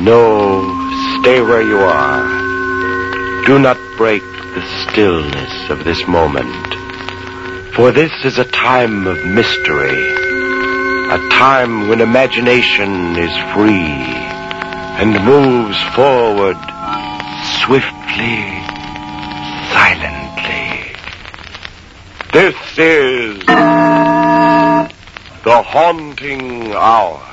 No, stay where you are. Do not break the stillness of this moment. For this is a time of mystery. A time when imagination is free and moves forward swiftly, silently. This is the Haunting Hour.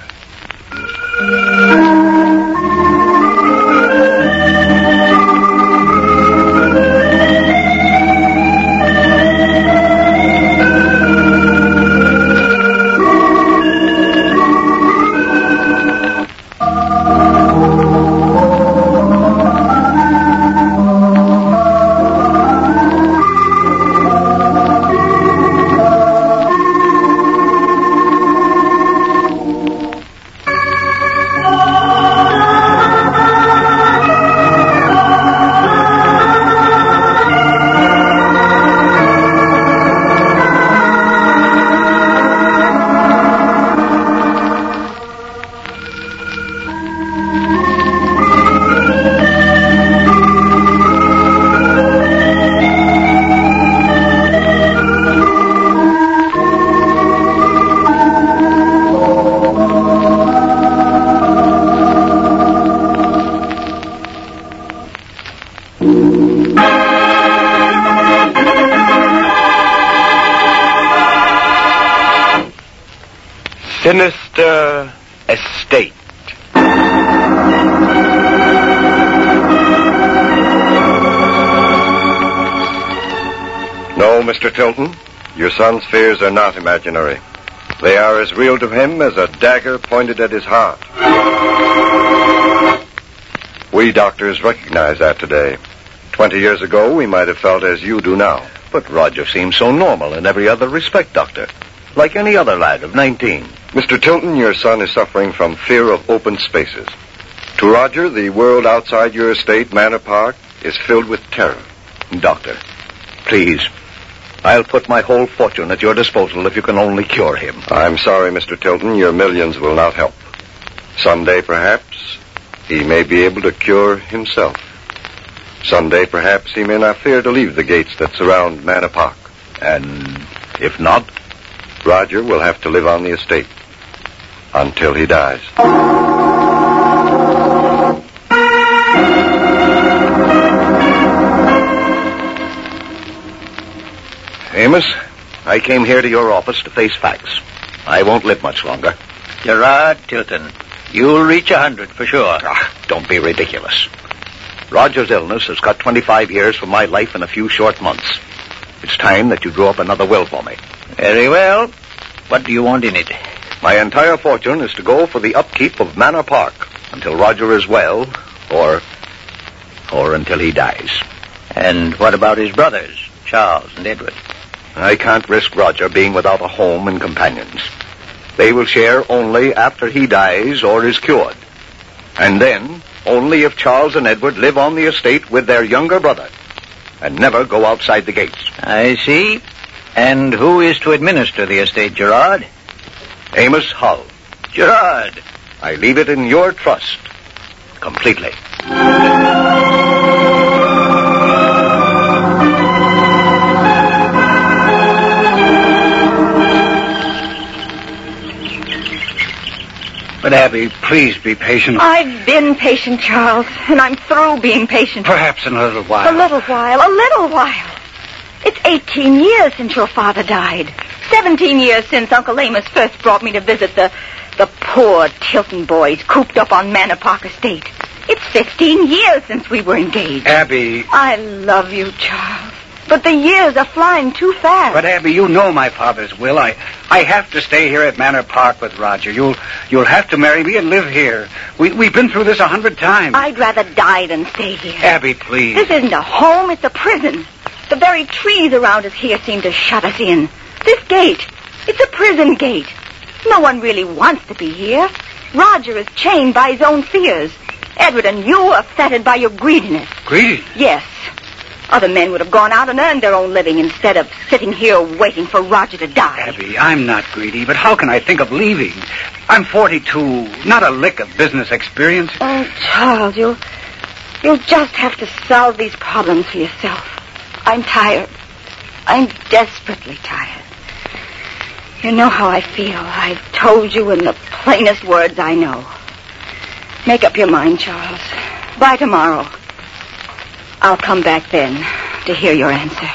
Sinister Estate. No, Mr. Tilton, your son's fears are not imaginary. They are as real to him as a dagger pointed at his heart. We doctors recognize that today. 20 years ago, we might have felt as you do now. But Roger seems so normal in every other respect, Doctor. Like any other lad of 19. Mr. Tilton, your son is suffering from fear of open spaces. To Roger, the world outside your estate, Manor Park, is filled with terror. Doctor, please, I'll put my whole fortune at your disposal if you can only cure him. I'm sorry, Mr. Tilton, your millions will not help. Someday, perhaps, he may be able to cure himself. Someday, perhaps, he may not fear to leave the gates that surround Manor Park. And if not? Roger will have to live on the estate until he dies. Amos, I came here to your office to face facts. I won't live much longer. Gerard Tilton, you'll reach 100 for sure. Don't be ridiculous. Roger's illness has cut 25 years from my life in a few short months. It's time that you drew up another will for me. Very well. What do you want in it? My entire fortune is to go for the upkeep of Manor Park until Roger is well, or until he dies. And what about his brothers, Charles and Edward? I can't risk Roger being without a home and companions. They will share only after he dies or is cured. And then, only if Charles and Edward live on the estate with their younger brother and never go outside the gates. I see. And who is to administer the estate, Gerard? Amos Hull. Gerard! I leave it in your trust. Completely. But, Abby, please be patient. I've been patient, Charles, and I'm through being patient. Perhaps in a little while. A little while. It's 18 years since your father died. 17 years since Uncle Amos first brought me to visit the poor Tilton boys cooped up on Manor Park Estate. It's 15 years since we were engaged. Abby. I love you, Charles. But the years are flying too fast. But, Abby, you know my father's will. I have to stay here at Manor Park with Roger. You'll have to marry me and live here. We've been through this 100 times. I'd rather die than stay here. Abby, please. This isn't a home, it's a prison. The very trees around us here seem to shut us in. This gate, it's a prison gate. No one really wants to be here. Roger is chained by his own fears. Edward and you are fettered by your greediness. Greediness? Yes. Other men would have gone out and earned their own living instead of sitting here waiting for Roger to die. Abby, I'm not greedy, but how can I think of leaving? I'm 42, not a lick of business experience. Oh, Charles, you'll just have to solve these problems for yourself. I'm tired. I'm desperately tired. You know how I feel. I've told you in the plainest words I know. Make up your mind, Charles. By tomorrow. I'll come back then to hear your answer.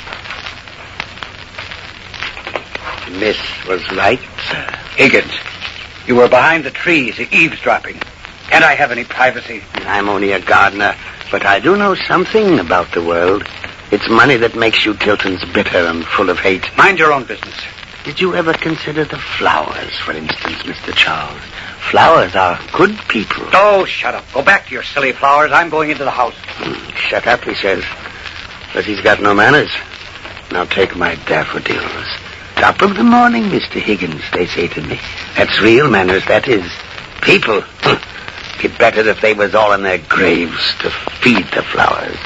Miss was right, sir. Higgins, you were behind the trees, eavesdropping. Can't I have any privacy? I'm only a gardener, but I do know something about the world. It's money that makes you Tiltons bitter and full of hate. Mind your own business. Did you ever consider the flowers, for instance, Mr. Charles? Flowers are good people. Oh, shut up. Go back to your silly flowers. I'm going into the house. Shut up, he says. But he's got no manners. Now take my daffodils. Top of the morning, Mr. Higgins, they say to me. That's real manners, that is. People. Be better if they was all in their graves to feed the flowers.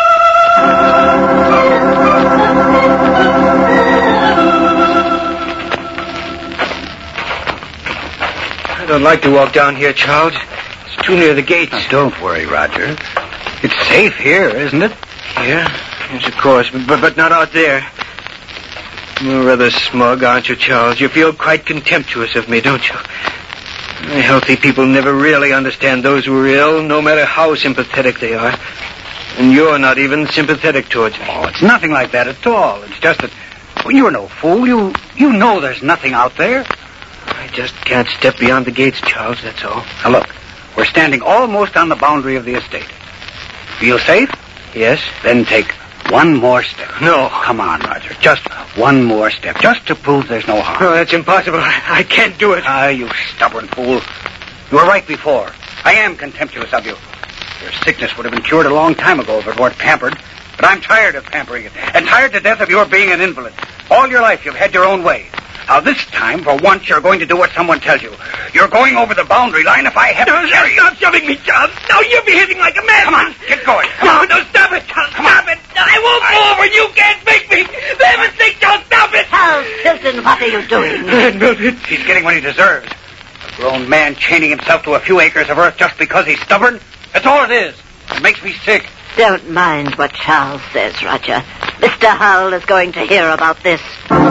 I don't like to walk down here, Charles. It's too near the gates. Now, don't worry, Roger. It's safe here, isn't it? Here? Yes, of course, but not out there. You're rather smug, aren't you, Charles? You feel quite contemptuous of me, don't you? Healthy people never really understand those who are ill, no matter how sympathetic they are. And you're not even sympathetic towards me. Oh, it's nothing like that at all. It's just that... Well, you're no fool. You know there's nothing out there. I just can't step beyond the gates, Charles, that's all. Now, look. We're standing almost on the boundary of the estate. Feel safe? Yes? Then take one more step. No. Come on, Roger. Just one more step. Just to prove there's no harm. No, that's impossible. I can't do it. Ah, you stubborn fool. You were right before. I am contemptuous of you. Your sickness would have been cured a long time ago if it weren't pampered. But I'm tired of pampering it. And tired to death of your being an invalid. All your life you've had your own way. Now, this time, for once, you're going to do what someone tells you. You're going over the boundary line if I have to carry you. Stop shoving me, Charles. Now you're behaving like a man. Come on, get going. No, stop it, Charles. Stop it. I won't go over. You can't make me. For heaven's sake, Charles, stop it. Charles Tilton, what are you doing? Mildred. He's getting what he deserves. A grown man chaining himself to a few acres of earth just because he's stubborn. That's all it is. It makes me sick. Don't mind what Charles says, Roger. Mr. Hull is going to hear about this.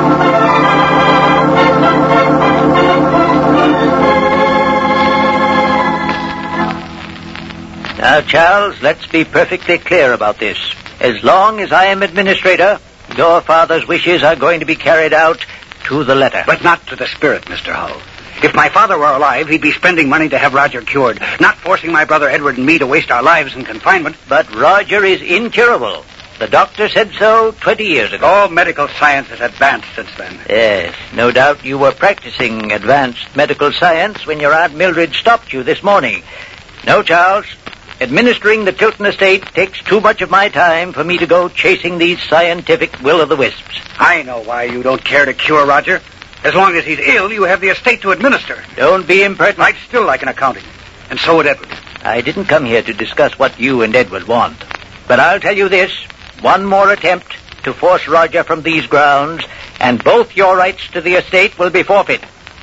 Now, Charles, let's be perfectly clear about this. As long as I am administrator, your father's wishes are going to be carried out to the letter. But not to the spirit, Mr. Hull. If my father were alive, he'd be spending money to have Roger cured, not forcing my brother Edward and me to waste our lives in confinement. But Roger is incurable. The doctor said so 20 years ago. All medical science has advanced since then. Yes, no doubt you were practicing advanced medical science when your Aunt Mildred stopped you this morning. No, Charles. Administering the Tilton estate takes too much of my time for me to go chasing these scientific will-o'-the-wisps. I know why you don't care to cure Roger. As long as he's ill, you have the estate to administer. Don't be impertinent. I'd still like an accounting. And so would Edward. I didn't come here to discuss what you and Edward want. But I'll tell you this. One more attempt to force Roger from these grounds, and both your rights to the estate will be forfeit.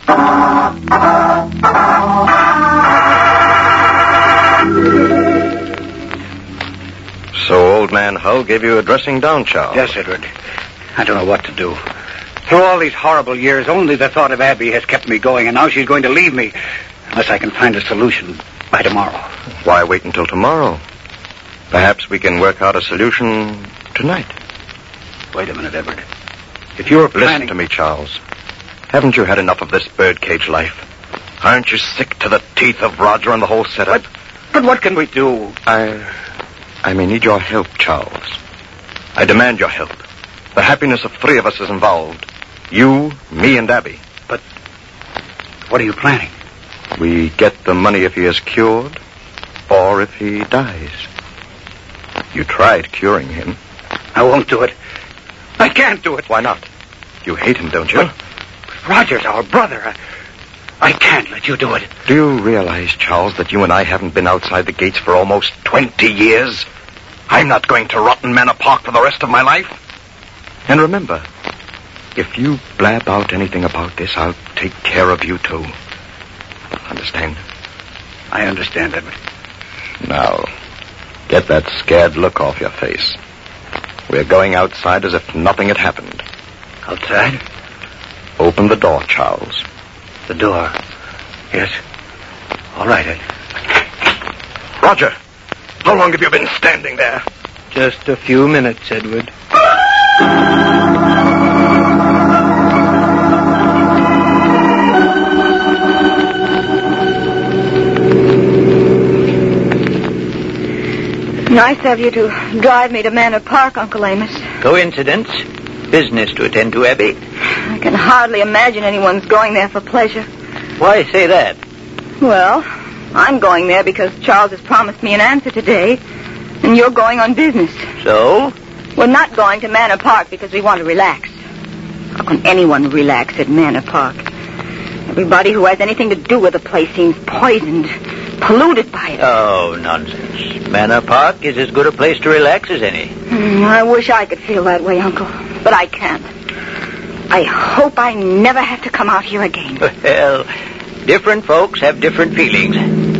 So old man Hull gave you a dressing down, Charles? Yes, Edward. I don't know what to do. Through all these horrible years, only the thought of Abby has kept me going, and now she's going to leave me, unless I can find a solution by tomorrow. Why wait until tomorrow? Perhaps we can work out a solution tonight. Wait a minute, Edward. If you're planning... Listen to me, Charles. Haven't you had enough of this birdcage life? Aren't you sick to the teeth of Roger and the whole setup? But what can we do? I may need your help, Charles. I demand your help. The happiness of three of us is involved. You, me, and Abby. But what are you planning? We get the money if he is cured, or if he dies. You tried curing him. I won't do it. I can't do it. Why not? You hate him, don't you? But Roger's our brother. I can't let you do it. Do you realize, Charles, that you and I haven't been outside the gates for almost 20 years? I'm not going to rot in Manor Park for the rest of my life. And remember, if you blab out anything about this, I'll take care of you, too. Understand? I understand, Edward. Now, get that scared look off your face. We're going outside as if nothing had happened. Outside? Open the door, Charles. The door. Yes. All right, Ed. Roger, how long have you been standing there? Just a few minutes, Edward. Nice of you to drive me to Manor Park, Uncle Amos. Coincidence. Business to attend to, Abby. I can hardly imagine anyone's going there for pleasure. Why say that? Well, I'm going there because Charles has promised me an answer today, and you're going on business. So? We're not going to Manor Park because we want to relax. How can anyone relax at Manor Park? Everybody who has anything to do with the place seems poisoned, polluted by it. Oh, nonsense. Manor Park is as good a place to relax as any. I wish I could feel that way, Uncle, but I can't. I hope I never have to come out here again. Well, different folks have different feelings.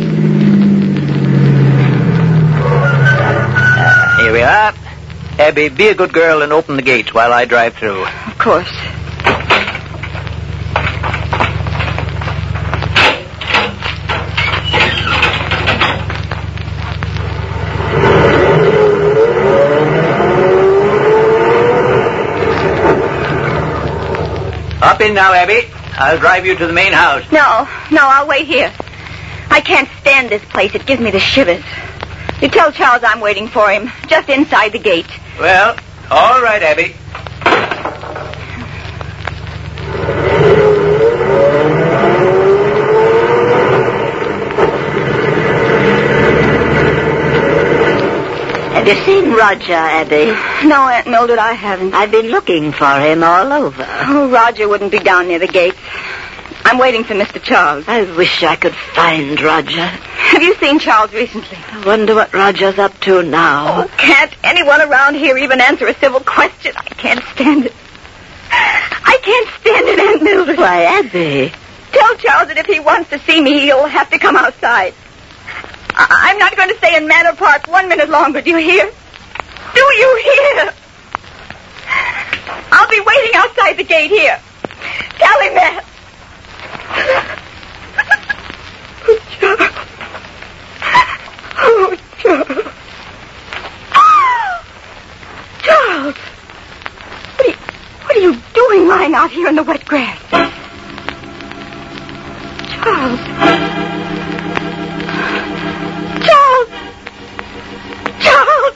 Here we are. Abby, be a good girl and open the gates while I drive through. Of course. Hop in now, Abby. I'll drive you to the main house. No, I'll wait here. I can't stand this place. It gives me the shivers. You tell Charles I'm waiting for him, just inside the gate. Well, all right, Abby. Have you seen Roger, Abby? No, Aunt Mildred, I haven't. I've been looking for him all over. Oh, Roger wouldn't be down near the gates. I'm waiting for Mr. Charles. I wish I could find Roger. Have you seen Charles recently? I wonder what Roger's up to now. Oh, can't anyone around here even answer a civil question? I can't stand it. I can't stand it, Aunt Mildred. Why, Abby. Tell Charles that if he wants to see me, he'll have to come outside. I'm not going to stay in Manor Park 1 minute longer. Do you hear? Do you hear? I'll be waiting outside the gate here. Tell him that. Oh, Charles. Charles. What are you doing lying out here in the wet grass? Charles. Charles! Charles!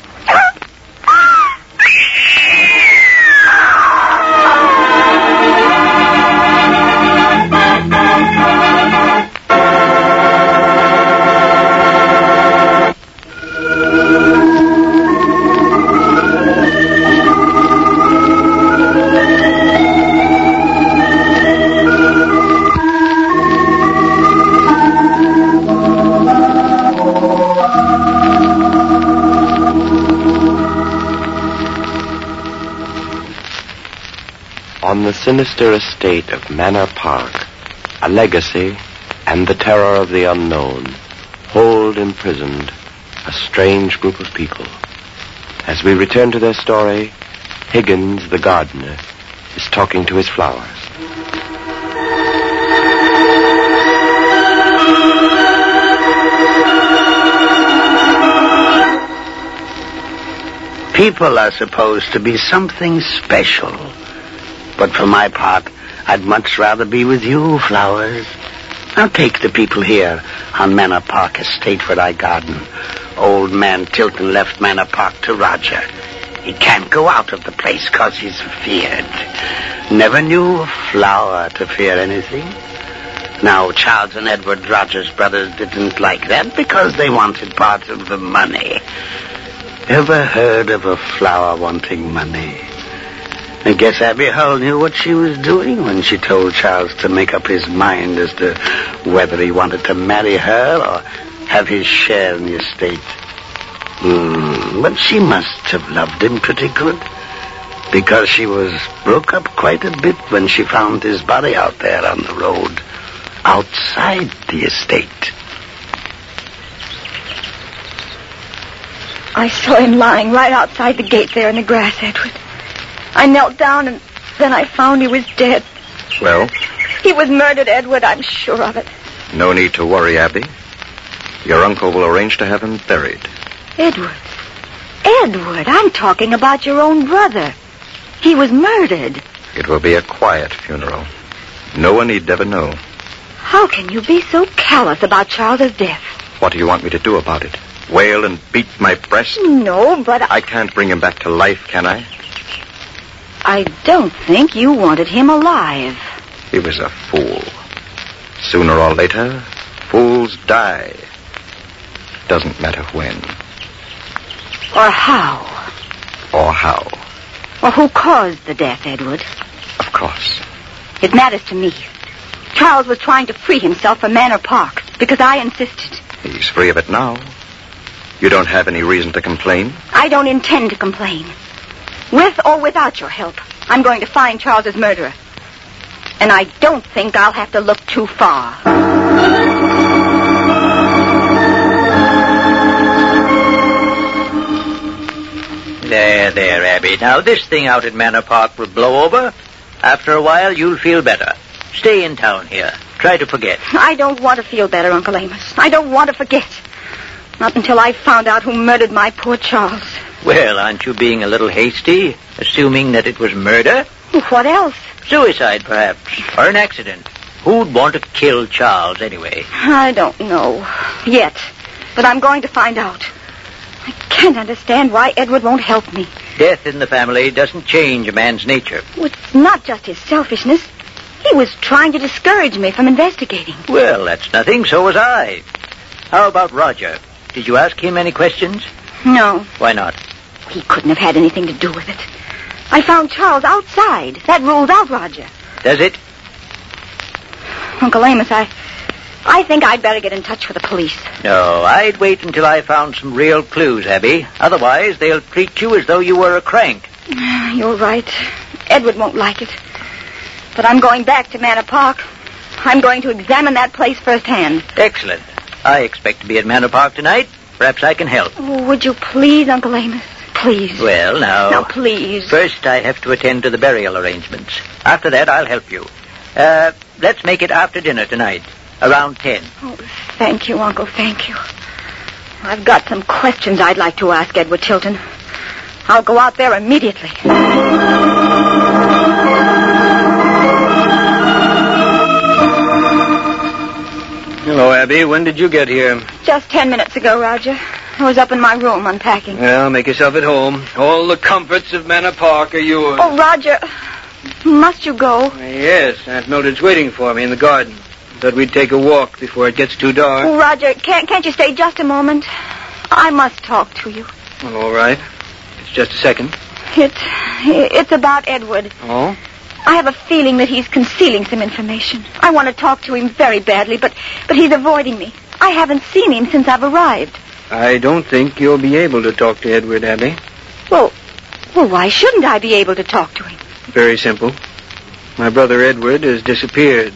On the sinister estate of Manor Park, a legacy and the terror of the unknown hold imprisoned a strange group of people. As we return to their story, Higgins, the gardener, is talking to his flowers. People are supposed to be something special. But for my part, I'd much rather be with you, Flowers. Now take the people here on Manor Park Estate where I garden. Old man Tilton left Manor Park to Roger. He can't go out of the place 'cause he's feared. Never knew a flower to fear anything. Now, Charles and Edward, Roger's brothers, didn't like that because they wanted part of the money. Ever heard of a flower wanting money? I guess Abby Hull knew what she was doing when she told Charles to make up his mind as to whether he wanted to marry her or have his share in the estate. But she must have loved him pretty good, because she was broke up quite a bit when she found his body out there on the road, outside the estate. I saw him lying right outside the gate there in the grass, Edward. I knelt down, and then I found he was dead. Well? He was murdered, Edward. I'm sure of it. No need to worry, Abby. Your uncle will arrange to have him buried. Edward, I'm talking about your own brother. He was murdered. It will be a quiet funeral. No one need ever know. How can you be so callous about Charles's death? What do you want me to do about it? Wail and beat my breast? No, but I can't bring him back to life, can I? I don't think you wanted him alive. He was a fool. Sooner or later, fools die. Doesn't matter when. Or how. Or how. Or who caused the death, Edward. Of course. It matters to me. Charles was trying to free himself from Manor Park because I insisted. He's free of it now. You don't have any reason to complain? I don't intend to complain. With or without your help, I'm going to find Charles's murderer. And I don't think I'll have to look too far. There, Abby. Now, this thing out at Manor Park will blow over. After a while, you'll feel better. Stay in town here. Try to forget. I don't want to feel better, Uncle Amos. I don't want to forget. Not until I've found out who murdered my poor Charles. Well, aren't you being a little hasty, assuming that it was murder? What else? Suicide, perhaps, or an accident. Who'd want to kill Charles, anyway? I don't know yet, but I'm going to find out. I can't understand why Edward won't help me. Death in the family doesn't change a man's nature. It's not just his selfishness. He was trying to discourage me from investigating. Well, that's nothing. So was I. How about Roger? Did you ask him any questions? No. Why not? He couldn't have had anything to do with it. I found Charles outside. That rules out Roger. Does it? Uncle Amos, I think I'd better get in touch with the police. No, I'd wait until I found some real clues, Abby. Otherwise, they'll treat you as though you were a crank. You're right. Edward won't like it. But I'm going back to Manor Park. I'm going to examine that place firsthand. Excellent. I expect to be at Manor Park tonight. Perhaps I can help. Oh, would you please, Uncle Amos? Please. Well, now... Now, please. First, I have to attend to the burial arrangements. After that, I'll help you. Let's make it after dinner tonight, around 10. Oh, thank you, Uncle, thank you. I've got some questions I'd like to ask Edward Tilton. I'll go out there immediately. Hello, Abby. When did you get here? Just 10 minutes ago, Roger. I was up in my room unpacking. Well, make yourself at home. All the comforts of Manor Park are yours. Oh, Roger, must you go? Yes, Aunt Mildred's waiting for me in the garden. Thought we'd take a walk before it gets too dark. Oh, Roger, can't you stay just a moment? I must talk to you. Well, all right. It's just a second. It's about Edward. Oh? I have a feeling that he's concealing some information. I want to talk to him very badly, but he's avoiding me. I haven't seen him since I've arrived. I don't think you'll be able to talk to Edward, Abby. Well, why shouldn't I be able to talk to him? Very simple. My brother Edward has disappeared.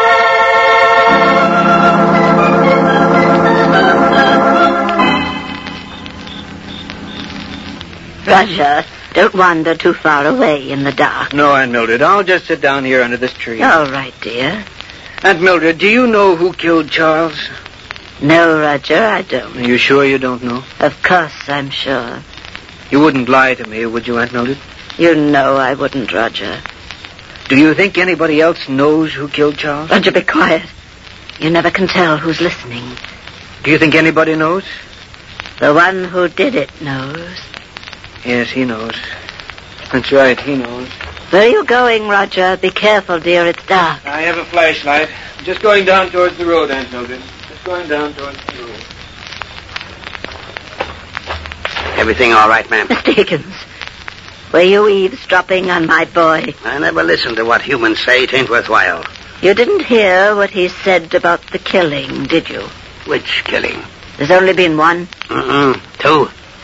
Roger, don't wander too far away in the dark. No, Aunt Mildred. I'll just sit down here under this tree. All right, dear. Aunt Mildred, do you know who killed Charles? No, Roger, I don't. Are you sure you don't know? Of course, I'm sure. You wouldn't lie to me, would you, Aunt Mildred? You know I wouldn't, Roger. Do you think anybody else knows who killed Charles? Roger, be quiet. You never can tell who's listening. Do you think anybody knows? The one who did it knows. Yes, he knows. That's right, he knows. Where are you going, Roger? Be careful, dear, it's dark. I have a flashlight. I'm just going down towards the road, Aunt Mildred. Just going down towards the road. Everything all right, ma'am? Mr. Higgins, were you eavesdropping on my boy? I never listen to what humans say. It ain't worthwhile. You didn't hear what he said about the killing, did you? Which killing? There's only been one. Two.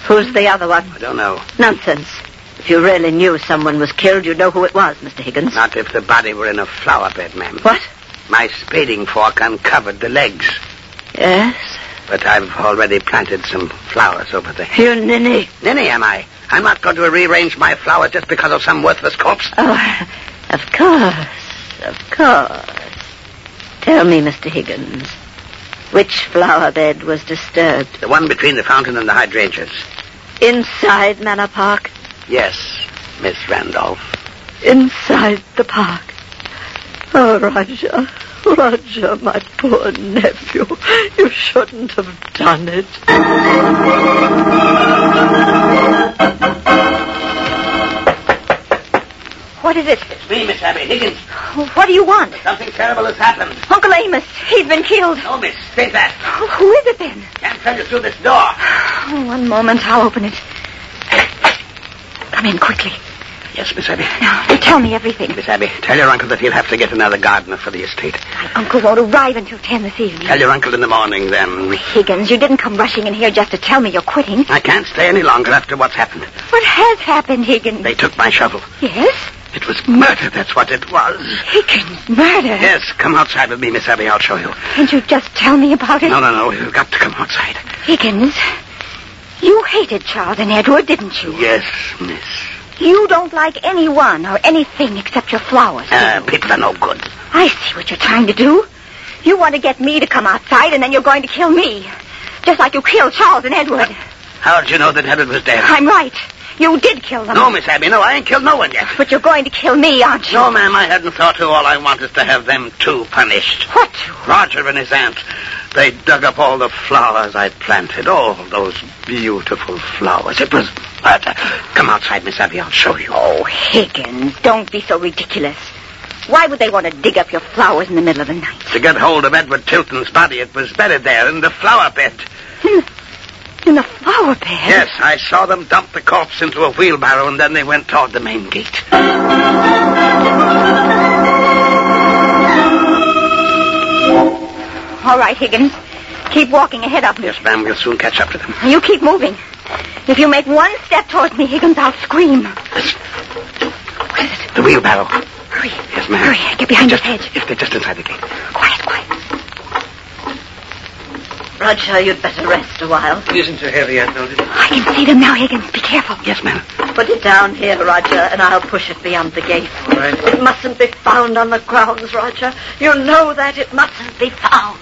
Who's the other one? I don't know. Nonsense. If you really knew someone was killed, you'd know who it was, Mr. Higgins. Not if the body were in a flower bed, ma'am. What? My spading fork uncovered the legs. Yes? But I've already planted some flowers over there. You ninny. Ninny, am I? I'm not going to rearrange my flowers just because of some worthless corpse. Oh, of course. Tell me, Mr. Higgins, which flower bed was disturbed? The one between the fountain and the hydrangeas. Inside Manor Park? Yes, Miss Randolph. Inside the park. Oh, Roger, my poor nephew. You shouldn't have done it. What is it? It's me, Miss Abby Higgins. What do you want? Something terrible has happened. Uncle Amos, he's been killed. No, miss, stay back. Who is it then? Can't tell you through this door. One moment, I'll open it. Come in quickly. Yes, Miss Abby. Now, tell me everything. Miss Abby, tell your uncle that he'll have to get another gardener for the estate. My uncle won't arrive until 10 this evening. Tell your uncle in the morning, then. Higgins, you didn't come rushing in here just to tell me you're quitting. I can't stay any longer after what's happened. What has happened, Higgins? They took my shovel. Yes? It was murder, that's what it was. Higgins, murder? Yes, come outside with me, Miss Abby. I'll show you. Can't you just tell me about it? No. You've got to come outside. Higgins, you hated Charles and Edward, didn't you? Yes, miss. You don't like anyone or anything except your flowers. People are no good. I see what you're trying to do. You want to get me to come outside, and then you're going to kill me. Just like you killed Charles and Edward. How did you know that Edward was dead? I'm right. You did kill them. No, Miss Abby, no, I ain't killed no one yet. But you're going to kill me, aren't you? No, ma'am, I hadn't thought to. All I want is to have them two punished. What two? Roger and his aunt. They dug up all the flowers I'd planted. All those beautiful flowers. It was murder. Come outside, Miss Abby. I'll show you. Oh, Higgins, don't be so ridiculous. Why would they want to dig up your flowers in the middle of the night? To get hold of Edward Tilton's body. It was buried there in the flower bed. In the flower bed? Yes, I saw them dump the corpse into a wheelbarrow, and then they went toward the main gate. All right, Higgins. Keep walking ahead of me. Yes, ma'am, we'll soon catch up to them. You keep moving. If you make one step towards me, Higgins, I'll scream. Listen. What is it? The wheelbarrow. Hurry. Yes, ma'am. Hurry, get behind this hedge. Yes, they're just inside the gate. Quiet. Roger, you'd better rest a while. It isn't so heavy, Aunt Mildred. I can see them now, Higgins. Be careful. Yes, ma'am. Put it down here, Roger, and I'll push it beyond the gate. All right. It mustn't be found on the grounds, Roger. You know that it mustn't be found.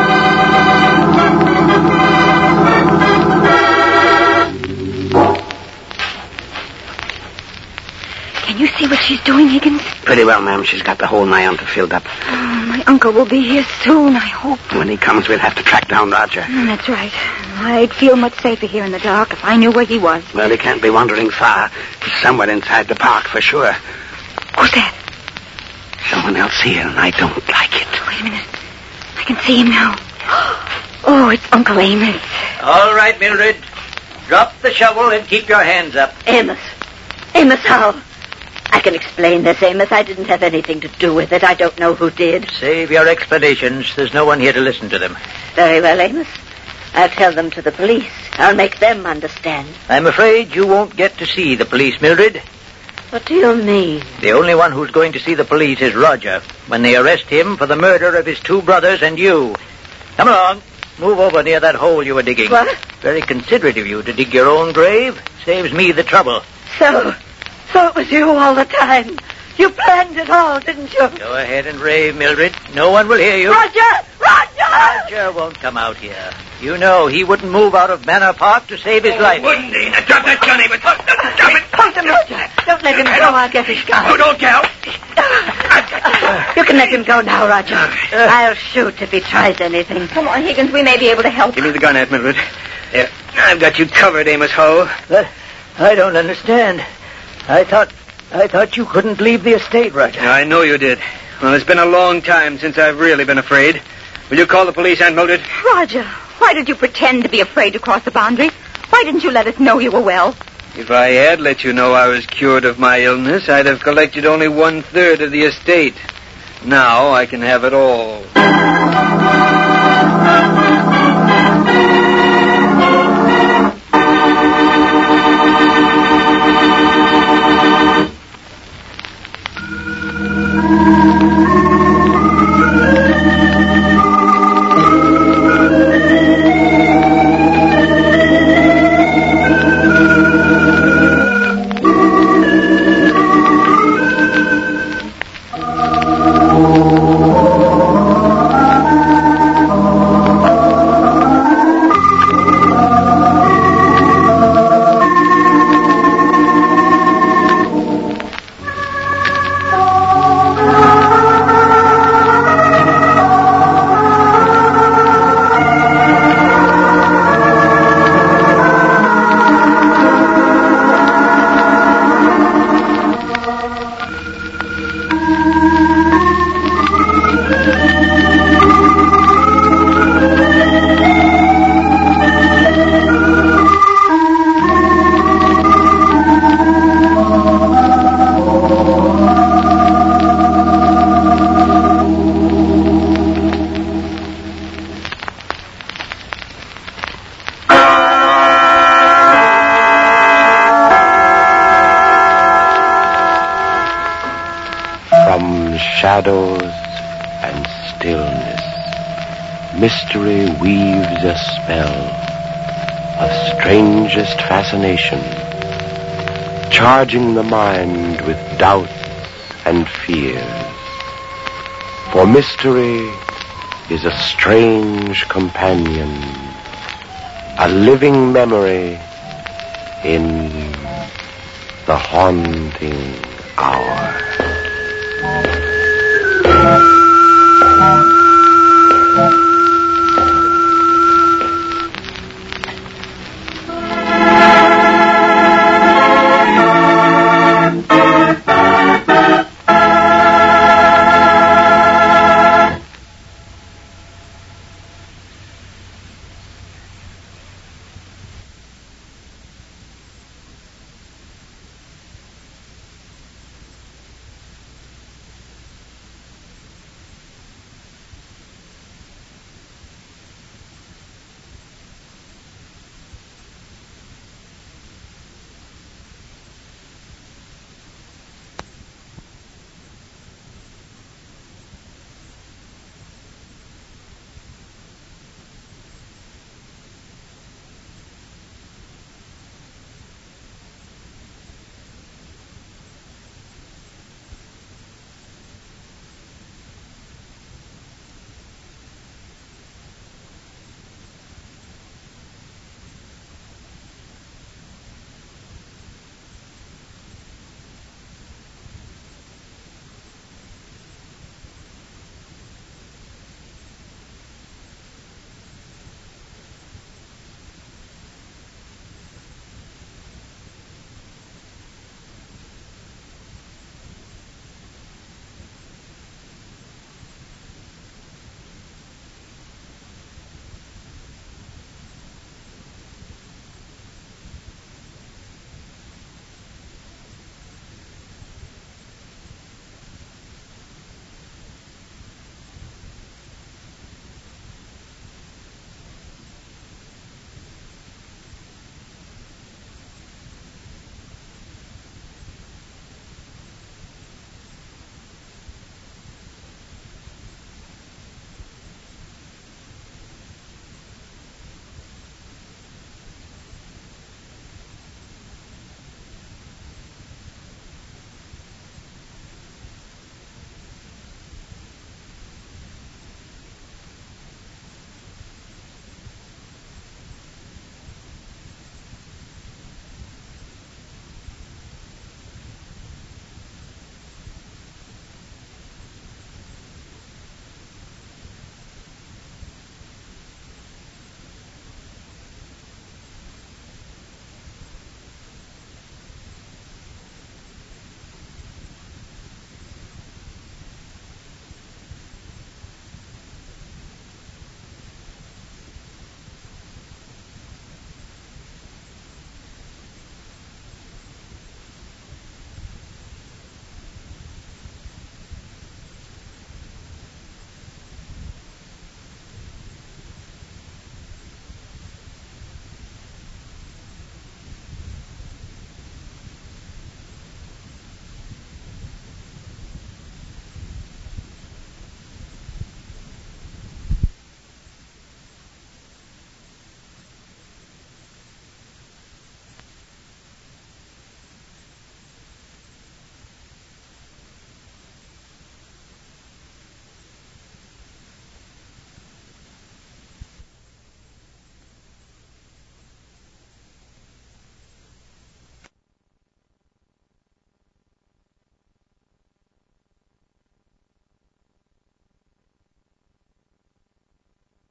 Can you see what she's doing, Higgins? Pretty well, ma'am. She's got the whole Niantic filled up. Oh, my uncle will be here soon, I hope. When he comes, we'll have to track down Roger. That's right. I'd feel much safer here in the dark if I knew where he was. Well, he can't be wandering far. He's somewhere inside the park for sure. Who's that? Someone else here, and I don't like it. Wait a minute. I can see him now. Oh, it's Uncle Amos. All right, Mildred. Drop the shovel and keep your hands up. Amos, how? I can explain this, Amos. I didn't have anything to do with it. I don't know who did. Save your explanations. There's no one here to listen to them. Very well, Amos. I'll tell them to the police. I'll make them understand. I'm afraid you won't get to see the police, Mildred. What do you mean? The only one who's going to see the police is Roger, when they arrest him for the murder of his two brothers and you. Come along. Move over near that hole you were digging. What? Very considerate of you to dig your own grave. Saves me the trouble. So it was you all the time. You planned it all, didn't you? Go ahead and rave, Mildred. No one will hear you. Roger! Roger won't come out here. You know he wouldn't move out of Manor Park to save his life. Wouldn't he? Now, drop that gun, Amos. Drop it. Hold him, Roger. Don't let him go. I'll get his gun. Oh, don't get out. You can let him go now, Roger. I'll shoot if he tries anything. Come on, Higgins. We may be able to help. Give me the gun, Aunt Mildred. There. I've got you covered, Amos Ho. But I don't understand. I thought you couldn't leave the estate, Roger. I know you did. Well, it's been a long time since I've really been afraid. Will you call the police, Aunt Mildred? Roger, why did you pretend to be afraid to cross the boundary? Why didn't you let us know you were well? If I had let you know I was cured of my illness, I'd have collected only 1/3 of the estate. Now I can have it all. shadows and stillness, mystery weaves a spell of strangest fascination, charging the mind with doubts and fears. For mystery is a strange companion, a living memory in the haunting hour.